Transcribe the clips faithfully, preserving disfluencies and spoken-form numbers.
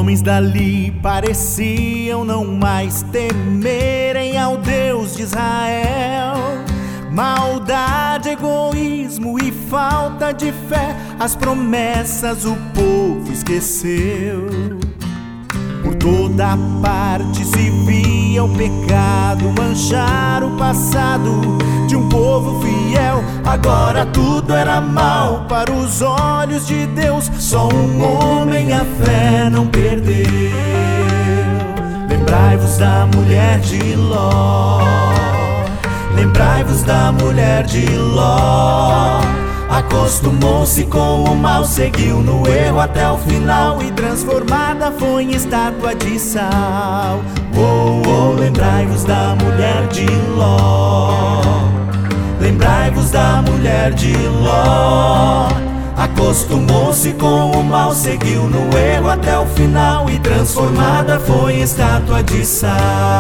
homens dali pareciam não mais temerem ao Deus de Israel. Maldade, egoísmo e falta de fé, as promessas o povo esqueceu. Por toda parte se via o pecado manchar o passado de um povo fiel. Agora tudo era mal para os olhos de Deus, só um homem a fé não perdeu. Lembrai-vos da mulher de Ló, lembrai-vos da mulher de Ló. Acostumou-se com o mal, seguiu no erro até o final e transformada foi em estátua de sal. Oh, oh, lembrai-vos da mulher de Ló, lembrai-vos da mulher de Ló. Acostumou-se com o mal, seguiu no erro até o final e transformada foi em estátua de sal.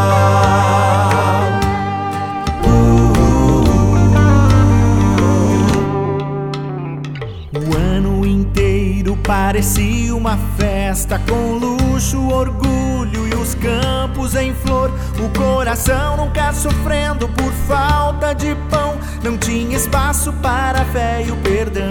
Parecia uma festa com luxo, orgulho e os campos em flor. O coração nunca sofrendo por falta de pão, não tinha espaço para a fé e o perdão.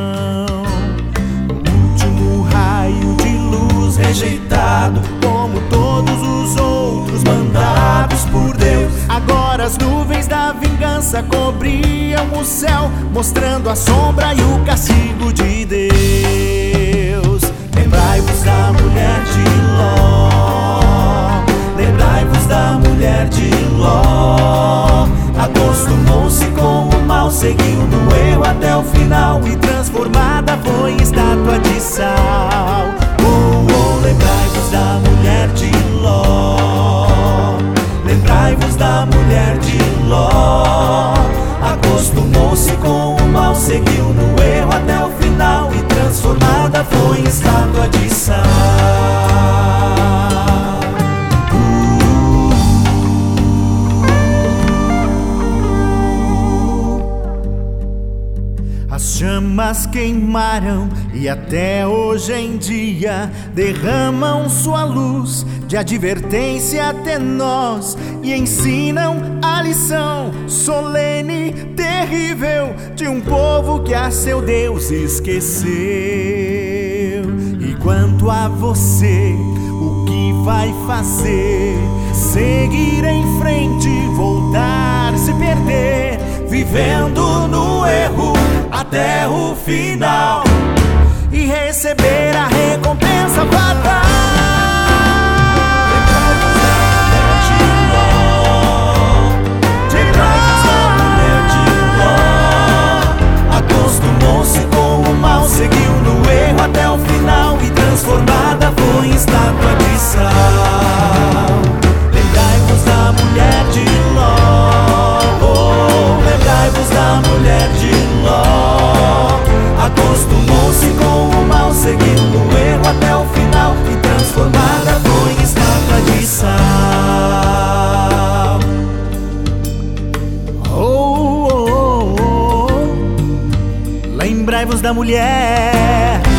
O último raio de luz rejeitado, como todos os outros mandados por Deus. Agora as nuvens da vingança cobriam o céu, mostrando a sombra e o castigo de Deus. Lembrai-vos da mulher de Ló, lembrai-vos da mulher de Ló. Acostumou-se com o mal, seguiu no erro até o final e transformada foi em estátua de sal. Oh, oh, lembrai-vos da mulher de Ló, lembrai-vos da mulher de Ló. Acostumou-se com o mal, seguiu no erro até o final e transformada foi em estátua de sal. As chamas queimaram e até hoje em dia derramam sua luz de advertência até nós e ensinam a lição solene, terrível de um povo que a seu Deus esqueceu. E quanto a você, o que vai fazer? Seguir em frente, voltar, se perder, vivendo no erro até o final e receber a recompensa fatal. Acostumou-se com o mal, seguiu no erro até o final e transformada foi em estátua de sal. Lembrai-vos da mulher de Ló, oh, lembrai-vos da mulher de Ló. Acostumou-se com o mal, seguiu no erro até o final e transformada foi em estátua de sal. Oh, oh, oh. Lembrai-vos da mulher